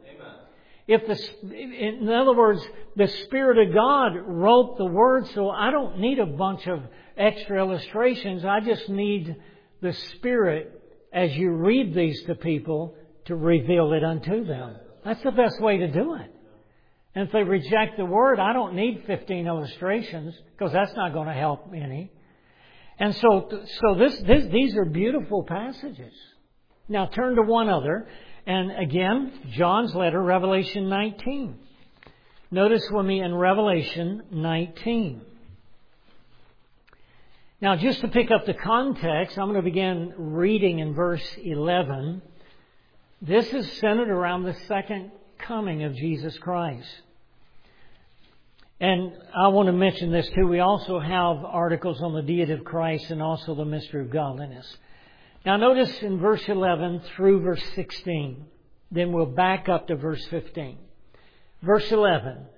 In other words, the Spirit of God wrote the Word, so I don't need a bunch of extra illustrations. I just need the Spirit, as you read these to people, to reveal it unto them. That's the best way to do it. And if they reject the Word, I don't need 15 illustrations, because that's not going to help any. And so these are beautiful passages. Now turn to one other. And again, John's letter, Revelation 19. Notice with me in Revelation 19. Now, just to pick up the context, I'm going to begin reading in verse 11. This is centered around the second coming of Jesus Christ. And I want to mention this too. We also have articles on the deity of Christ and also the mystery of godliness. Now notice in verse 11 through verse 16. Then we'll back up to verse 15. Verse 11.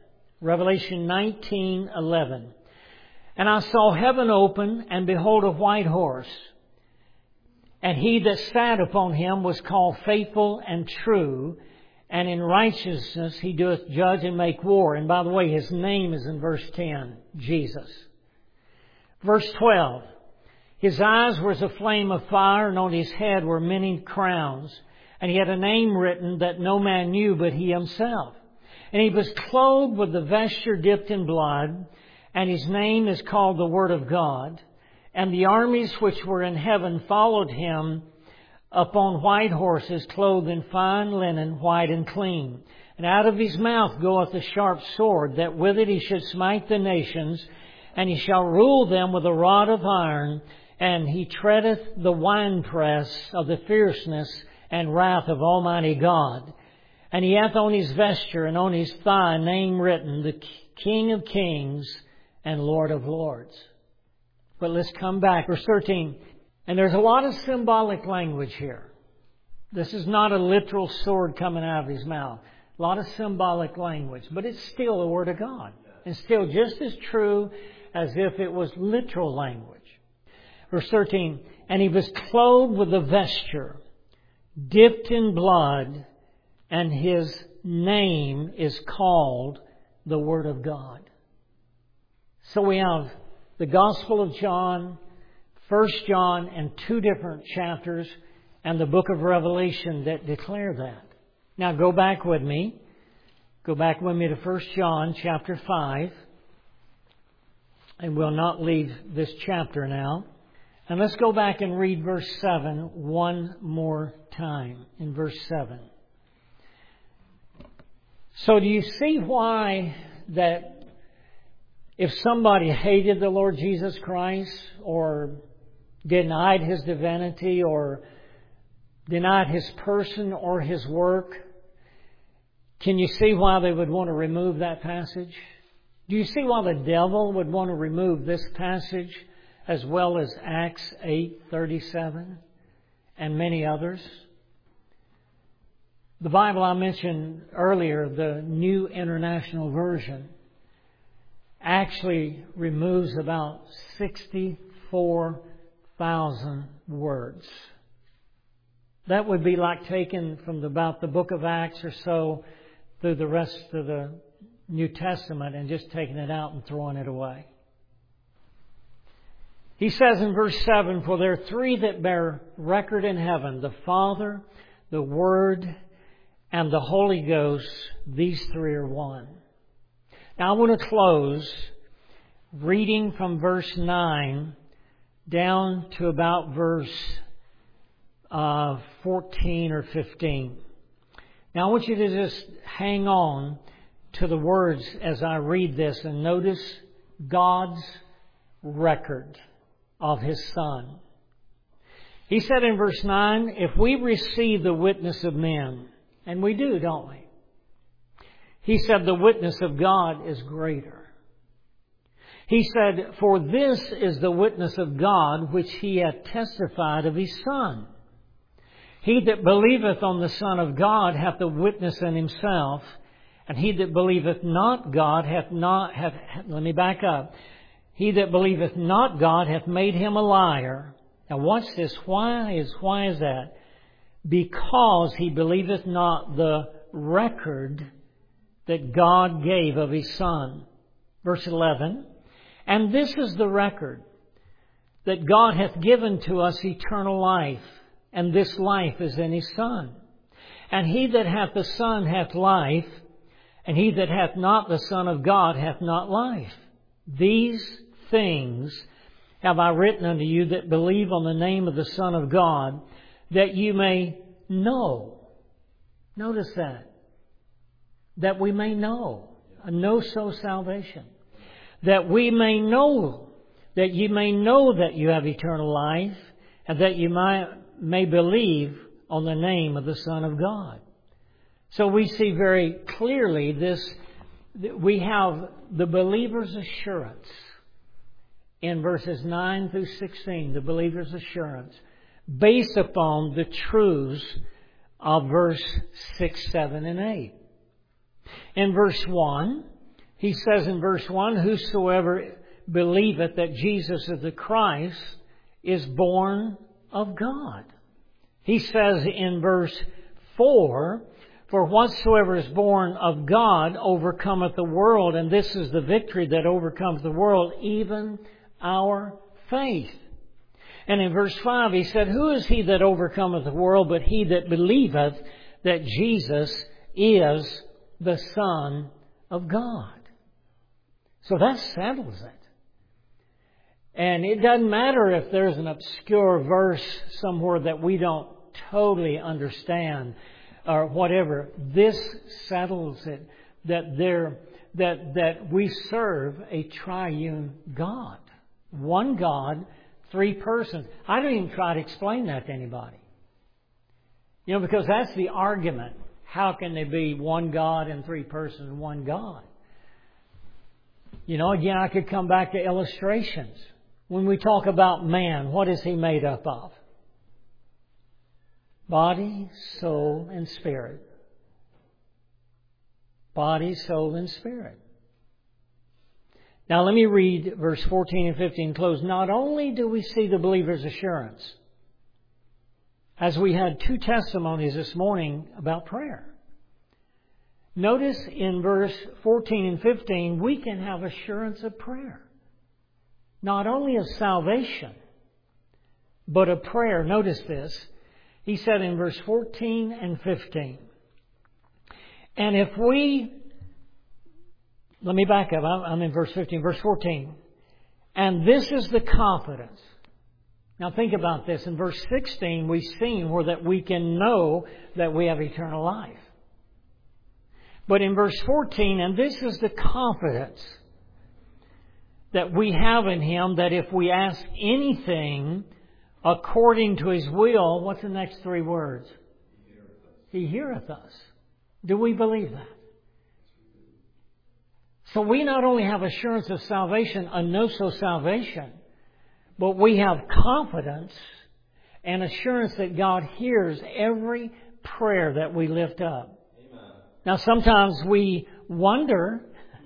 Revelation 19:11. And I saw heaven open, and behold, a white horse. And he that sat upon him was called Faithful and True, and in righteousness he doeth judge and make war. And by the way, his name is in verse 10, Jesus. Verse 12. His eyes were as a flame of fire, and on his head were many crowns. And he had a name written that no man knew but he himself. And he was clothed with the vesture dipped in blood, and his name is called the Word of God. And the armies which were in heaven followed him upon white horses, clothed in fine linen, white and clean. And out of his mouth goeth a sharp sword, that with it he should smite the nations, and he shall rule them with a rod of iron, and he treadeth the winepress of the fierceness and wrath of Almighty God. And he hath on his vesture and on his thigh a name written, the King of Kings and Lord of Lords. But let's come back. Verse 13. And there's a lot of symbolic language here. This is not a literal sword coming out of his mouth. A lot of symbolic language. But it's still the Word of God. And still just as true as if it was literal language. Verse 13. And he was clothed with a vesture dipped in blood, and his name is called the Word of God. So we have the Gospel of John, 1 John, and 2 different chapters, and the book of Revelation that declare that. Now go back with me. Go back with me to 1 John chapter 5. And we'll not leave this chapter now. And let's go back and read verse 7 one more time. In verse 7. So do you see why that if somebody hated the Lord Jesus Christ, or denied His divinity, or denied His person or His work, can you see why they would want to remove that passage? Do you see why the devil would want to remove this passage, as well as Acts 8:37 and many others? The Bible I mentioned earlier, the New International Version, actually removes about 64,000 words. That would be like taking from about the book of Acts or so through the rest of the New Testament and just taking it out and throwing it away. He says in verse 7, for there are 3 that bear record in heaven, the Father, the Word, and the Holy Ghost. These 3 are one. Now I want to close reading from verse 9 down to about verse 14 or 15. Now I want you to just hang on to the words as I read this and notice God's record of His Son. He said in verse 9, if we receive the witness of men, and we do, don't we? He said the witness of God is greater. He said, for this is the witness of God which He hath testified of His Son. He that believeth on the Son of God hath the witness in himself, and he that believeth not God let me back up. He that believeth not God hath made him a liar. Now watch this. Why is that? Because he believeth not the record that God gave of His Son. Verse 11. And this is the record, that God hath given to us eternal life, and this life is in His Son. And he that hath the Son hath life, and he that hath not the Son of God hath not life. These things have I written unto you that believe on the name of the Son of God, that you may know. Notice that. That we may know. A know-so salvation. That we may know. That you may know that you have eternal life. And that you may believe on the name of the Son of God. So we see very clearly this. We have the believer's assurance. In verses 9 through 16, the believer's assurance, based upon the truths of verse 6, 7, and 8. In verse 1, He says in verse 1, whosoever believeth that Jesus is the Christ is born of God. He says in verse 4, for whatsoever is born of God overcometh the world, and this is the victory that overcomes the world, even our faith. And in verse 5 he said, who is he that overcometh the world but he that believeth that Jesus is the Son of God? So that settles it. And it doesn't matter if there's an obscure verse somewhere that we don't totally understand or whatever. This settles it, that we serve a triune God. One God, three persons. I don't even try to explain that to anybody. Because that's the argument. How can there be one God and three persons and one God? Again, I could come back to illustrations. When we talk about man, what is he made up of? Body, soul, and spirit. Body, soul, and spirit. Now let me read verse 14 and 15 close. Not only do we see the believer's assurance, as we had two testimonies this morning about prayer. Notice in verse 14 and 15, we can have assurance of prayer. Not only of salvation, but of prayer. Notice this. He said in verse 14 and 15, and if we, let me back up. I'm in verse 15. Verse 14. And this is the confidence. Now think about this. In verse 16, we've seen where that we can know that we have eternal life. But in verse 14, and this is the confidence that we have in Him, that if we ask anything according to His will, what's the next three words? He heareth us. Do we believe that? So we not only have assurance of salvation, a no-so salvation, but we have confidence and assurance that God hears every prayer that we lift up. Amen. Now sometimes we wonder,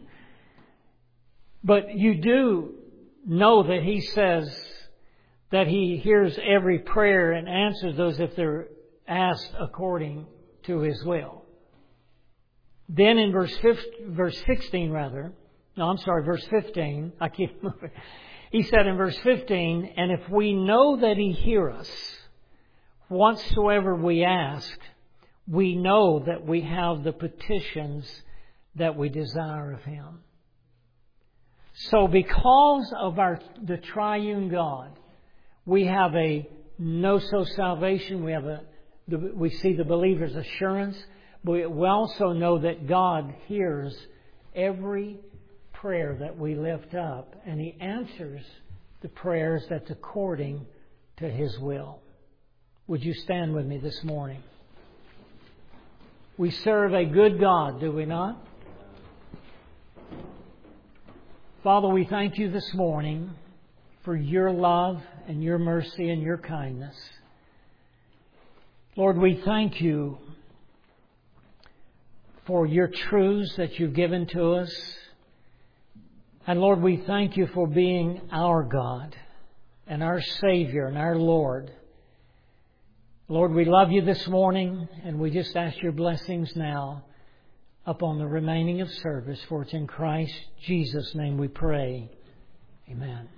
but you do know that He says that He hears every prayer and answers those if they're asked according to His will. Then in verse 16, verse 15, I keep moving. He said in verse 15, and if we know that He hear us, whatsoever we ask, we know that we have the petitions that we desire of Him. So because of the triune God, we have a no-so salvation. We see the believer's assurance. But we also know that God hears every prayer that we lift up, and He answers the prayers that's according to His will. Would you stand with me this morning? We serve a good God, do we not? Father, we thank You this morning for Your love and Your mercy and Your kindness. Lord, we thank You for Your truths that You've given to us. And Lord, we thank You for being our God and our Savior and our Lord. Lord, we love You this morning, and we just ask Your blessings now upon the remaining of service. For it's in Christ Jesus' name we pray. Amen.